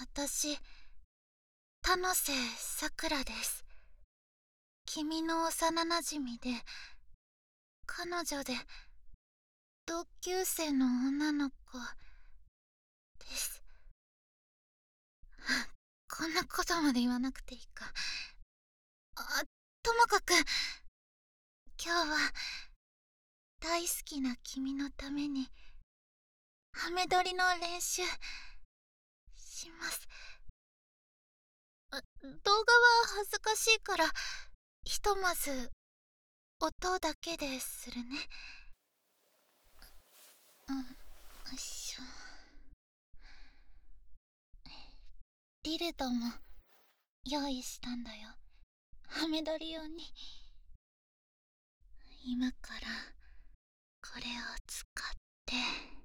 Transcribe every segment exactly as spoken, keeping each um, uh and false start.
私、田野瀬さくらです。君の幼なじみで、彼女で、同級生の女の子です。こんなことまで言わなくていいか。あ、ともかく、今日は、大好きな君のために、ハメ撮りの練習、します。あ、動画は恥ずかしいから、ひとまず、音だけでするね。うん、よいしょ。リルドも用意したんだよ。ハメ撮り用に。今からこれを使って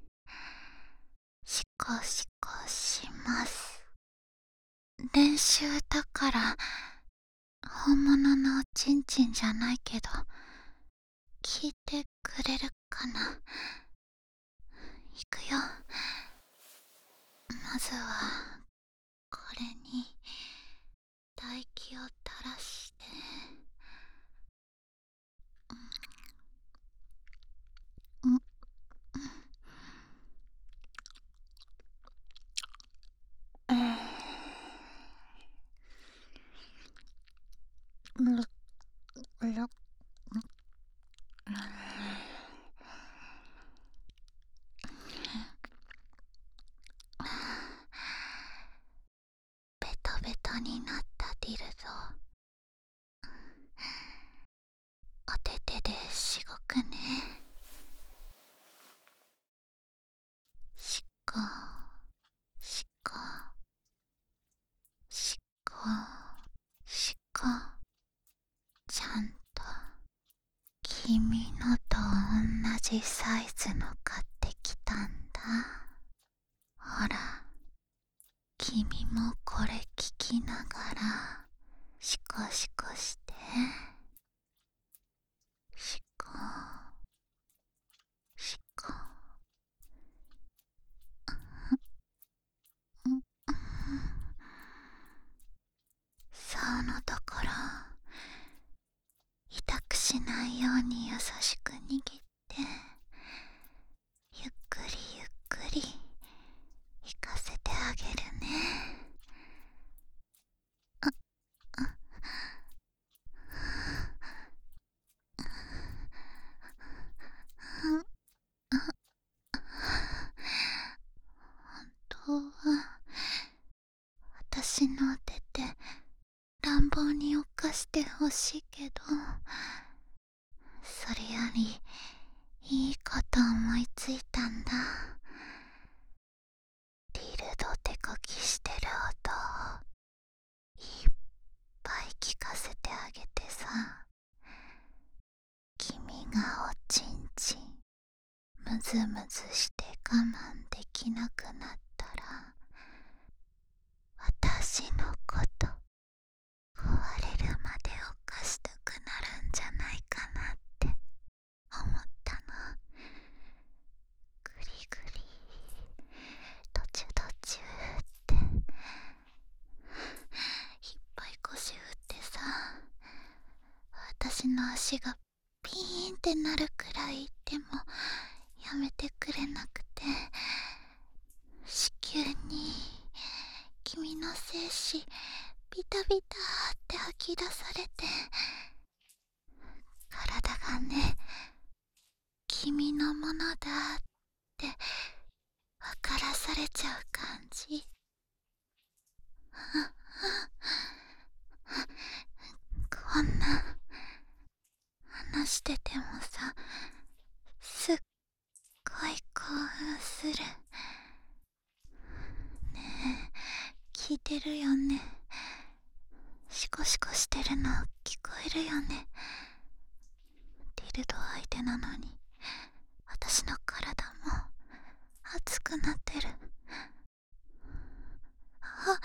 シコシコします。練習だから本物のおちんちんじゃないけど聞いてくれるかな。いくよ。まずはこれに唾液を垂らして、うん、うん、うん、うん、ベトベトになったディルド、お手手でしごくね。しこしこしこしこ、ちゃんと君のと同じサイズの買ってきたんだ。ほら、君もこれ聞きながらシコシコして。シコシコ、うん、そのところ痛くしないように優しく握って、ゆっくりゆっくり引かせてあげるね。あ、あ、うん、あ、本当は私の手で乱暴に犯してほしいけど、それよりいいこと思いついたんだ。リルド手こきしてる音をいっぱい聞かせてあげてさ。君がおちんちんムズムズして我慢できなくなったら、私のこと壊れるまで犯したくなるんじゃないかなって思ったの。グリグリ途中途中っていっぱい腰振ってさ、私の足がピーンってなるくらいでもやめてくれなくて、子宮に君の精子ビタビタって吐き出されて、体がね、君のものだって分からされちゃう感じ。こんな話しててもさ、すっごい興奮する。ねえ、聞いてるよね。シコシコしてるの聞こえるよね。ディルド相手なのに私の体も熱くなってる。あ、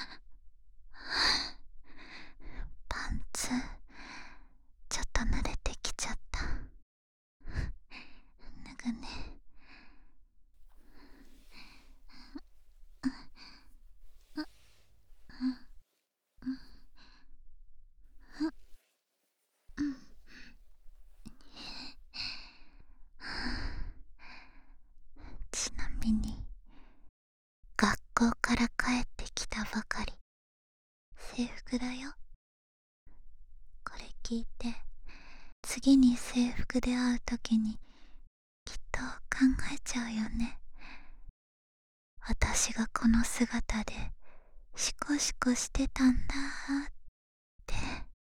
パンツちょっと濡れてきちゃった。脱ぐね。 次に制服で会う時にきっと考えちゃうよね。私がこの姿でシコシコしてたんだーって。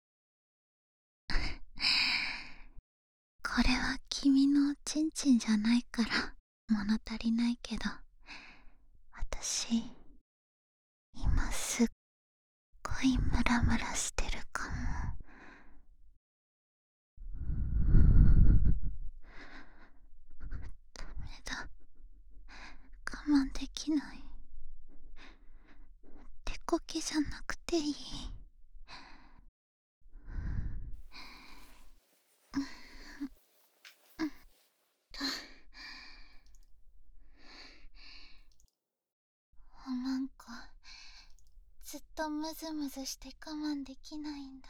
これは君のおちんちんじゃないから物足りないけど、私今すっごいムラムラしてるかも。ダメだ、我慢できない。手こきじゃなくていい。おまんこ、ずっとムズムズして我慢できないんだ。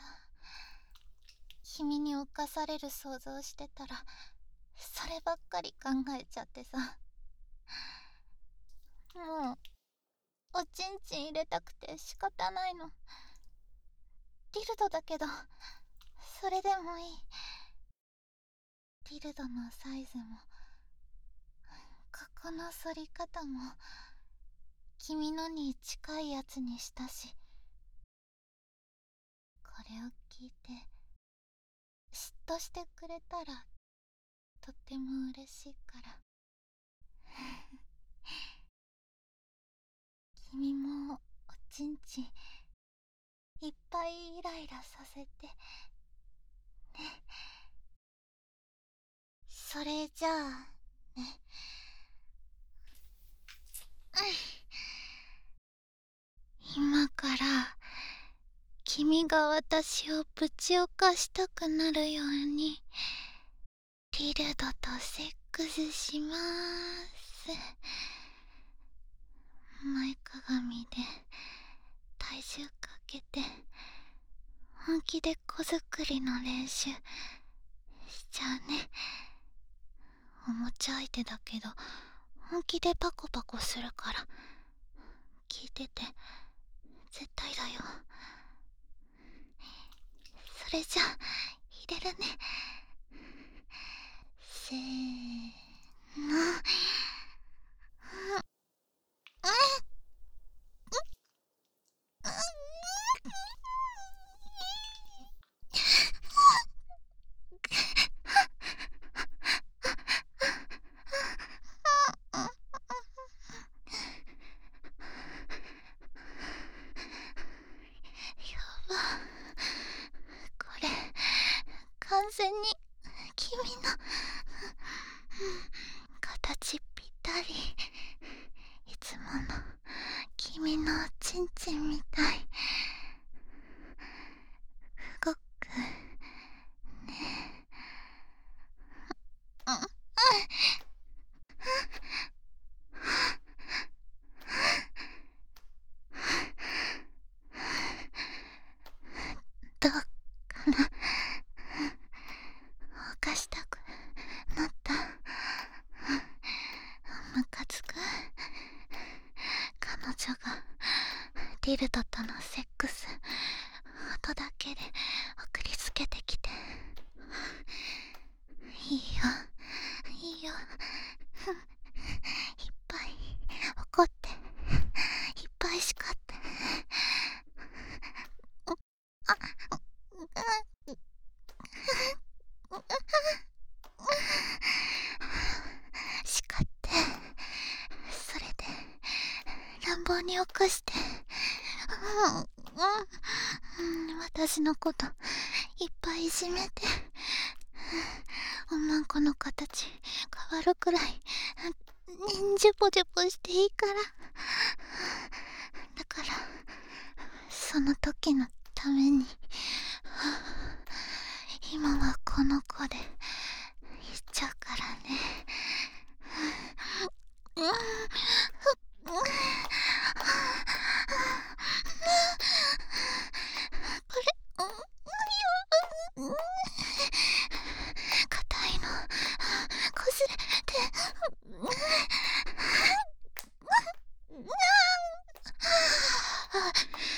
君に侵される想像してたらそればっかり考えちゃってさ。もうおちんちん入れたくて仕方ないの。ディルドだけどそれでもいい。ディルドのサイズもここの反り方も君のに近いやつにしたし、これを聞いて嫉妬してくれたらとっても嬉しいから。君もおちんちんいっぱいイライラさせてね。それじゃあね、今から君が私をぶちおかしたくなるようにティルドとセックスしまーす。前かがみで体重かけて本気で子作りの練習しちゃうね。おもちゃ相手だけど本気でパコパコするから聞いてて絶対だよ。それじゃ入れるね。せーの。完全に君の形ぴったり。いつもの君のおちんちんみたい。動くね。うん、どうかな。犯したくなった。ムカつく。彼女がディルドとのセックス音だけで送りつけてきて。いいよいいよ、いっぱい怒っていっぱい叱って。あっ叱って、それで乱暴に起こして、うんうん、私のこといっぱいいじめて、おまんこの形変わるくらいジュポジュポしていいから。だからその時のために今はこの子で言っちゃうからね。うんうんこれ、うん、うん、硬いのこすれて、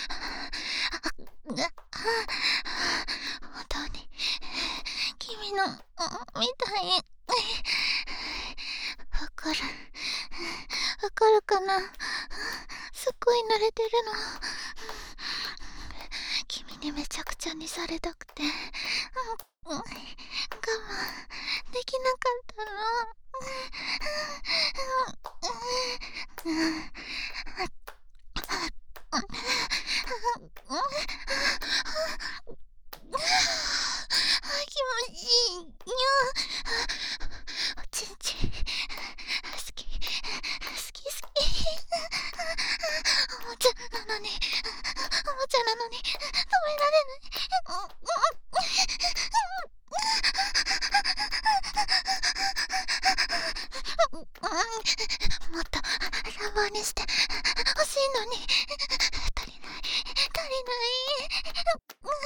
本当に君のみたい。わかる。わかるかな。すっごい慣れてるの。君にめちゃくちゃにされたくて、我慢できなかったの。気持ちいい。にゃおちんちん好き好き好き。おもちゃなのにおもちゃなのに止められない。もっと乱暴にして欲しいのに足りない足りない。もっ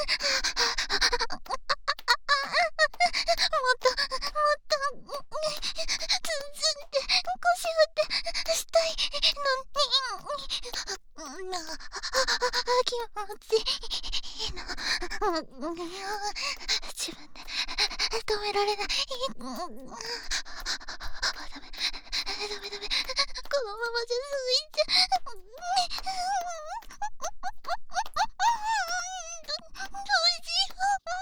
ともっとツンツンって腰振ってしたいのに。気持ちいいの。自分で止められない。ダメダメダメ、このままじゃ続いちゃう。どうしよ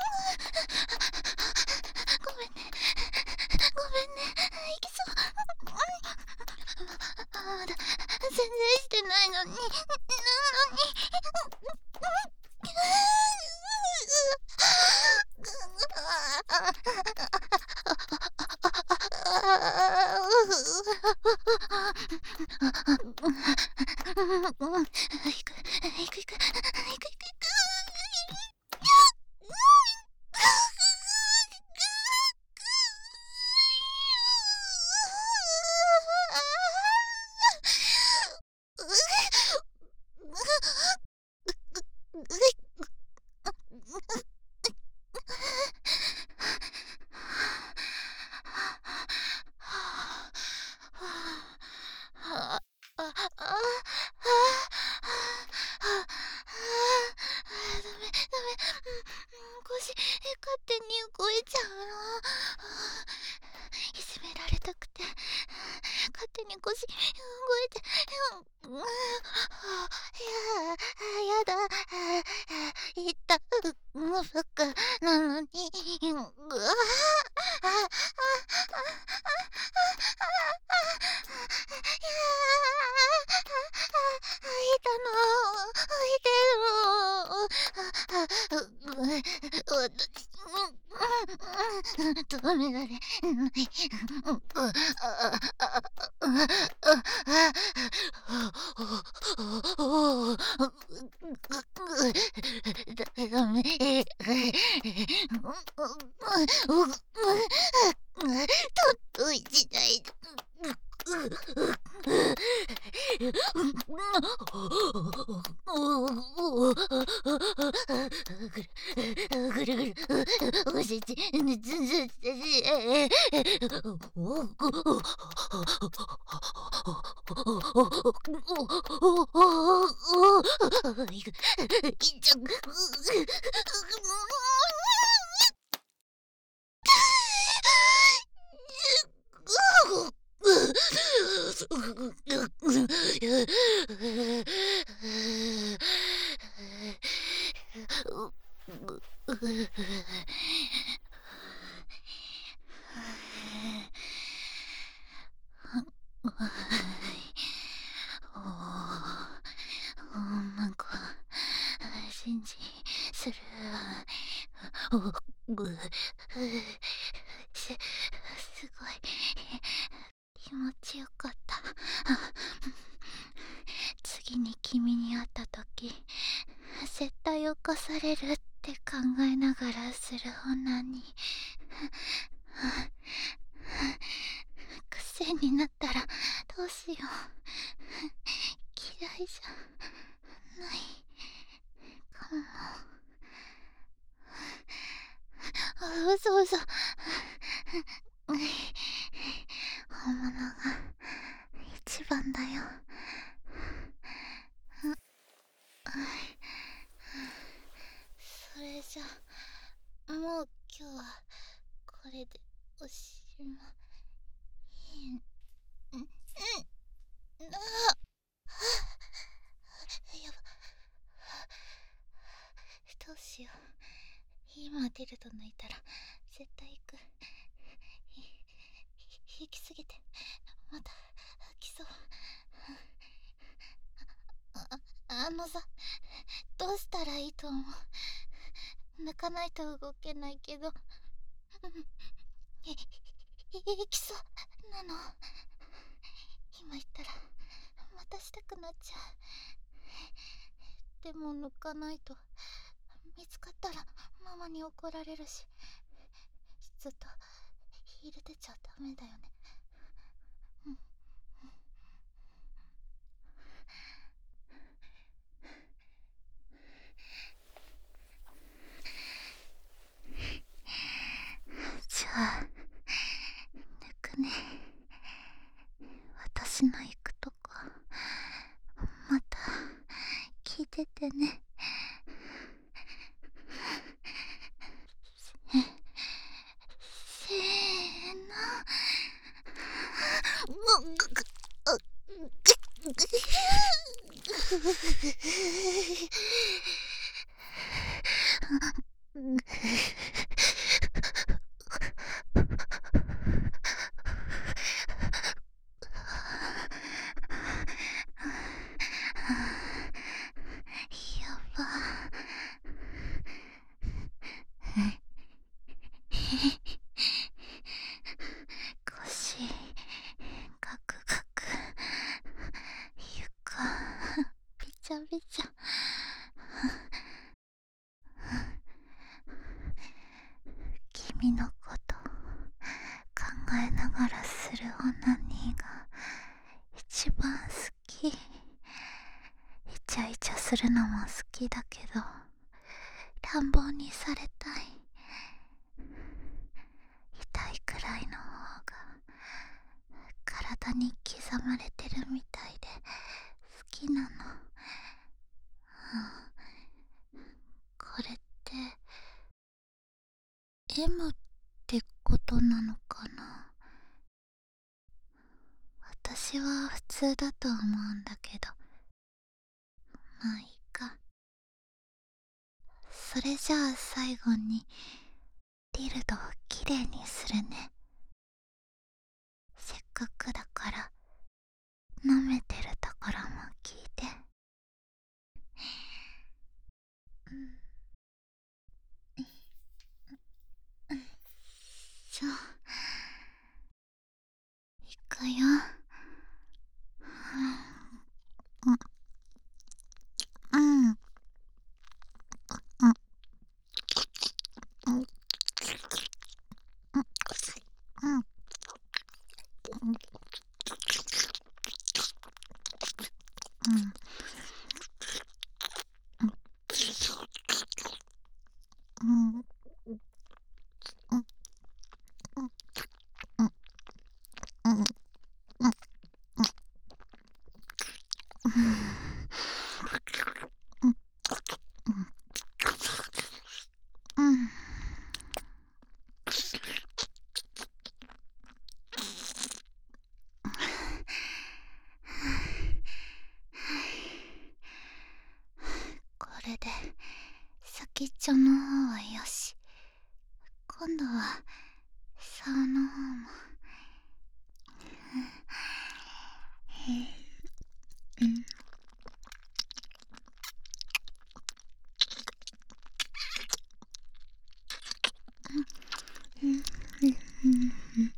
う。ごめんねごめんね。いきそう。まだ全然してないのになのに。いくいくいくいくいくいく。腰勝手に動いちゃうの。いじめられたくて勝手に腰動いて。いややだ。いった服なのに。うわあいたのいてる。止められない。ダメ。とっとい時代。ぐるぐるおせちずずいくいっちゃう。なんか信じする。すすごい気持ちよかった。次に君に会った時絶対犯されるって考えながらする女に癖になったらどうしよう。嫌いじゃないかも。あ、嘘嘘。本物が一番だよ。それじゃもう今日はこれで。 しもいい。うんうんあやばどうしよう。今ディルド抜いたら絶対行く。行きすぎてまた来そう。ああのさ、どうしたらいいと思う？抜かないと動けないけどい行きそうなの。今言ったらまたしたくなっちゃう。でも抜かないと見つかったらママに怒られるし、ずっと入れてちゃダメだよね。うんじゃあ抜くね。私の行くとこまた聞いててね。せせーの。ぐぐぐあぐぐやば腰ガクガク床びちゃびちゃ。君のこと考えながらするオナニーが一番好き。イチャイチャするのも好きだけど乱暴にされたい。痛いくらいの方が体に刻まれてるみたいで好きなの。うん、これって エム ってことなのかな。私は普通だと思うんだけど、まあいいか。それじゃあ最後にディルドをきれいにするね。せっかくだから舐めてるところも聞いて。うんじゃあいくよ。うんうんうんうんうんうんうんこれで先っちょの方はよし。今度は竿の方も。うんうんうんうん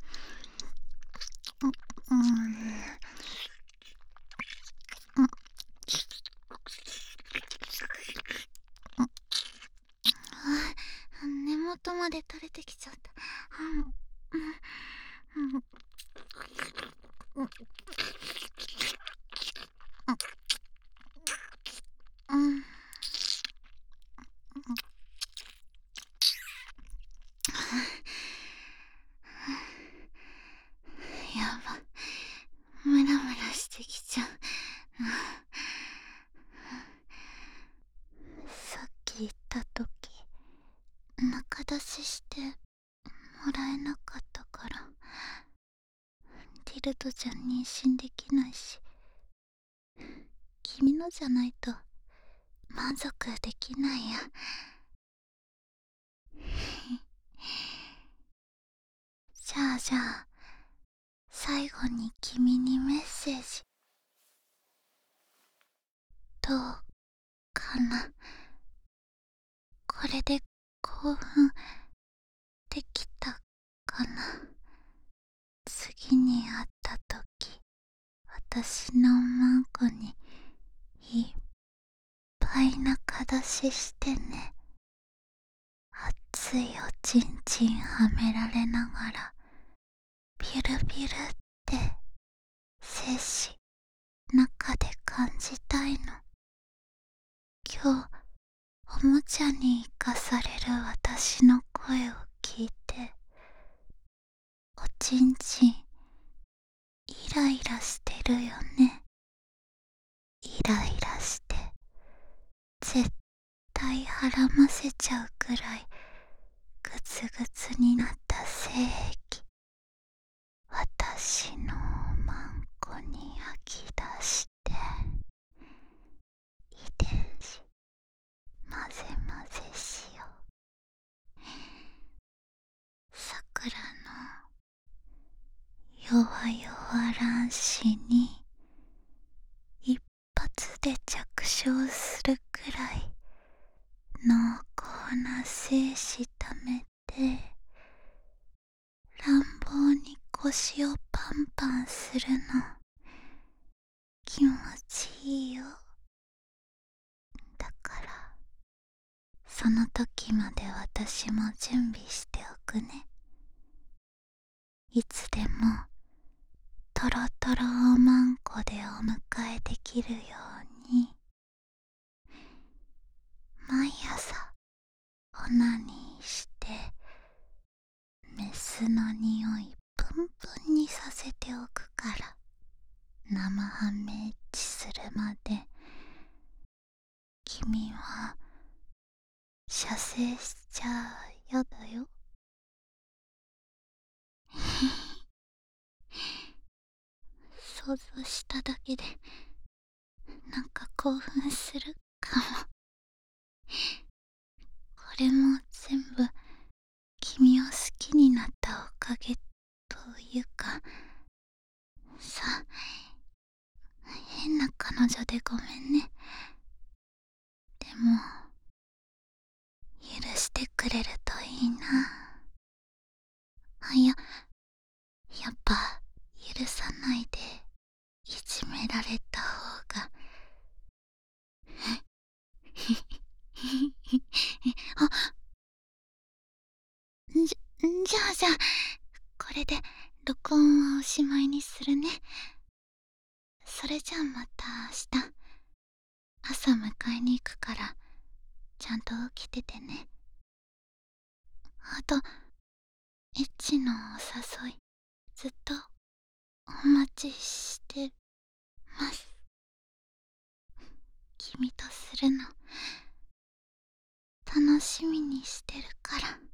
ルドじゃ妊娠できないし、君のじゃないと満足できないや。じゃあじゃあ、最後に君にメッセージ。どうかな。これで興奮できたかな。次に会った時、私のマンコにいっぱい中出ししてね。熱いおちんちんはめられながら、ビュルビュルって精子中で感じたいの。今日おもちゃに生かされる私の声を聞いて、おちんちんイライラしてるよね。イライラして絶対はらませちゃうくらいグツグツになった精液、私のマンコに吐き出して、遺伝子混ぜ混ぜしよう。さくらの弱々卵子に一発で着床するくらい濃厚な精子ためて、乱暴に腰をパンパンするの気持ちいいよ。だからその時まで私も準備しておくね。いつでもトロトロおまんこでお迎えできるように、毎朝オナニーしてメスの匂いプンプンにさせておくから、生ハメエッチするまで君は射精しちゃやだよ。想像しただけでなんか興奮するかも。これも全部君を好きになったおかげというかさ、変な彼女でごめんね。でも許してくれるといいな。あ、いや、やっぱ許さないでいじめられた方があ、じ、じゃあじゃあ、これで録音はおしまいにするね。それじゃあまた明日、朝迎えに行くから、ちゃんと起きててね。あと、エッチのお誘い、ずっとお待ちしてます。君とするの、楽しみにしてるから。